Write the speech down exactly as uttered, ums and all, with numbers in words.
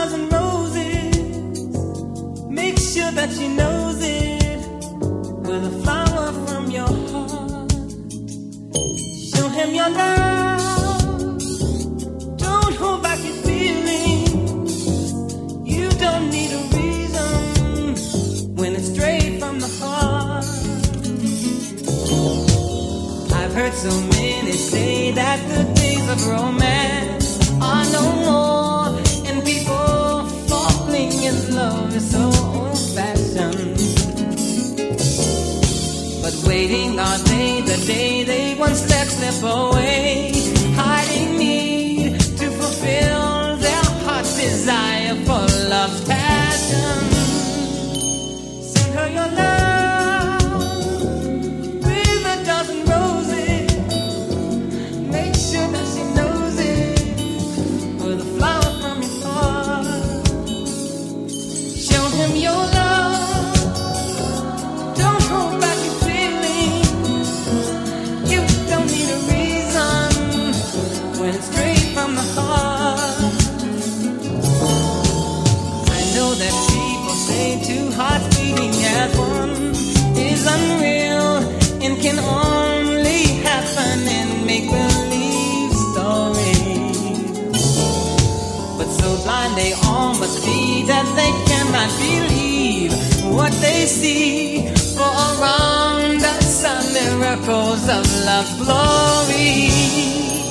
dozen roses, make sure that she knows it with a flower from your heart. Show him your love, don't hold back your feelings. You don't need a reason when it's straight from the heart. I've heard so many say that the days of romance are no more, and people falling in love is so old-fashioned. But waiting all day, the day they once let slip away, hiding need to fulfill their heart's desire for love's passion. Send her your love with a dozen roses, make sure that she knows it with a flower from your heart. Show him your love, don't hold back your feelings. You don't need a reason when it's straight from the heart. I know that people say two hearts beating as one is unreal and can only happen in make-believe stories. But so blind they all must be that they cannot believe what they see. For around us are miracles of love's glory.